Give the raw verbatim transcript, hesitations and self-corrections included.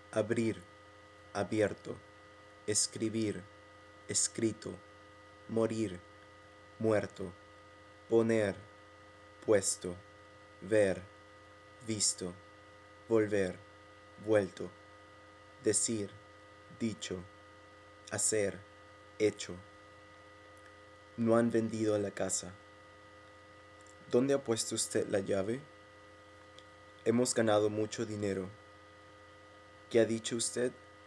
abrir, abierto, escribir, escrito, morir, muerto, poner, puesto, ver, visto, volver, vuelto, decir, dicho, hacer, hecho. No han vendido la casa. ¿Dónde ha puesto usted la llave? Hemos ganado mucho dinero. ¿Qué ha dicho usted?